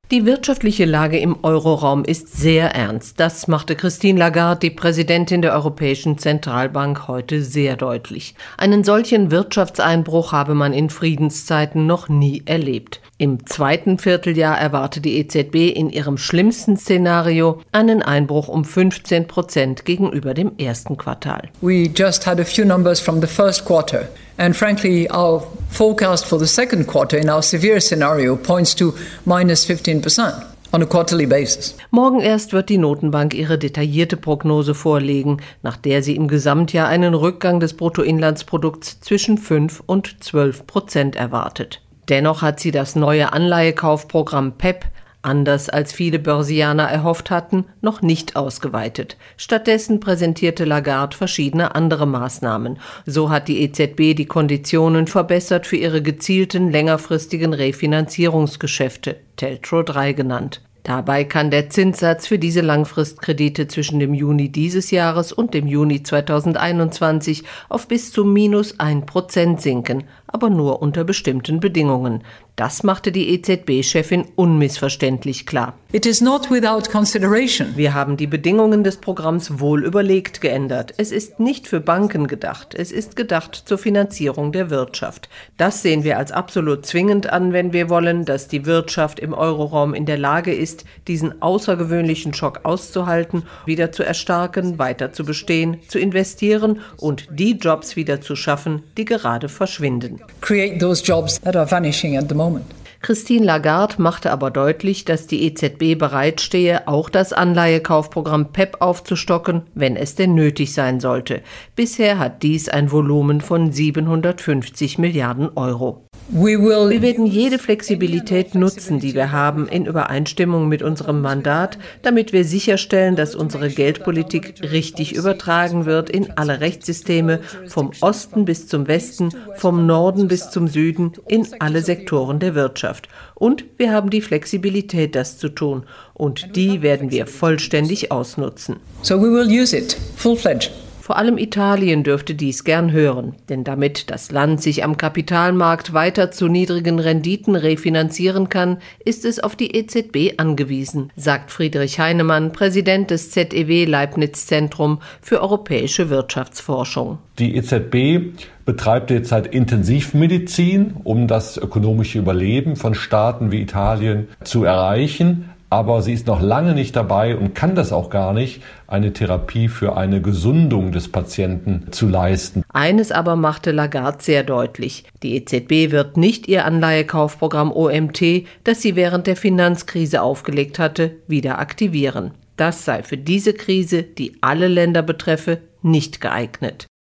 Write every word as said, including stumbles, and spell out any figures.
Die wirtschaftliche Lage im Euroraum ist sehr ernst. Das machte Christine Lagarde, die Präsidentin der Europäischen Zentralbank, heute sehr deutlich. Einen solchen Wirtschaftseinbruch habe man in Friedenszeiten noch nie erlebt. Im zweiten Vierteljahr erwartet die E Z B in ihrem schlimmsten Szenario einen Einbruch um fünfzehn Prozent gegenüber dem ersten Quartal. We just had a few numbers from the first quarter. And frankly, our forecast for the second quarter in our severe scenario points to minus fifteen percent on a quarterly basis. Morgen erst wird die Notenbank ihre detaillierte Prognose vorlegen, nach der sie im Gesamtjahr einen Rückgang des Bruttoinlandsprodukts zwischen fünf und zwölf Prozent erwartet. Dennoch hat sie das neue Anleihekaufprogramm P E P, anders als viele Börsianer erhofft hatten, noch nicht ausgeweitet. Stattdessen präsentierte Lagarde verschiedene andere Maßnahmen. So hat die E Z B die Konditionen verbessert für ihre gezielten längerfristigen Refinanzierungsgeschäfte, TLTRO drei genannt. Dabei kann der Zinssatz für diese Langfristkredite zwischen dem Juni dieses Jahres und dem Juni zweitausendeinundzwanzig auf bis zu minus ein Prozent sinken, aber nur unter bestimmten Bedingungen. Das machte die E Z B-Chefin unmissverständlich klar. It is not without consideration. Wir haben die Bedingungen des Programms wohl überlegt geändert. Es ist nicht für Banken gedacht. Es ist gedacht zur Finanzierung der Wirtschaft. Das sehen wir als absolut zwingend an, wenn wir wollen, dass die Wirtschaft im Euroraum in der Lage ist, diesen außergewöhnlichen Schock auszuhalten, wieder zu erstarken, weiter zu bestehen, zu investieren und die Jobs wieder zu schaffen, die gerade verschwinden. Create those jobs that are vanishing at the moment. Christine Lagarde machte aber deutlich, dass die E Z B bereitstehe, auch das Anleihekaufprogramm P E P aufzustocken, wenn es denn nötig sein sollte. Bisher hat dies ein Volumen von siebenhundertfünfzig Milliarden Euro. Wir werden jede Flexibilität nutzen, die wir haben, in Übereinstimmung mit unserem Mandat, damit wir sicherstellen, dass unsere Geldpolitik richtig übertragen wird in alle Rechtssysteme, vom Osten bis zum Westen, vom Norden bis zum Süden, in alle Sektoren der Wirtschaft. Und wir haben die Flexibilität, das zu tun. Und die werden wir vollständig ausnutzen. So we will use it, full-fledged. Vor allem Italien dürfte dies gern hören, denn damit das Land sich am Kapitalmarkt weiter zu niedrigen Renditen refinanzieren kann, ist es auf die E Z B angewiesen, sagt Friedrich Heinemann, Präsident des Z E W Leibniz-Zentrum für europäische Wirtschaftsforschung. Die E Z B betreibt derzeit Intensivmedizin, um das ökonomische Überleben von Staaten wie Italien zu erreichen. Aber sie ist noch lange nicht dabei und kann das auch gar nicht, eine Therapie für eine Gesundung des Patienten zu leisten. Eines aber machte Lagarde sehr deutlich. Die E Z B wird nicht ihr Anleihekaufprogramm O M T, das sie während der Finanzkrise aufgelegt hatte, wieder aktivieren. Das sei für diese Krise, die alle Länder betreffe, nicht geeignet.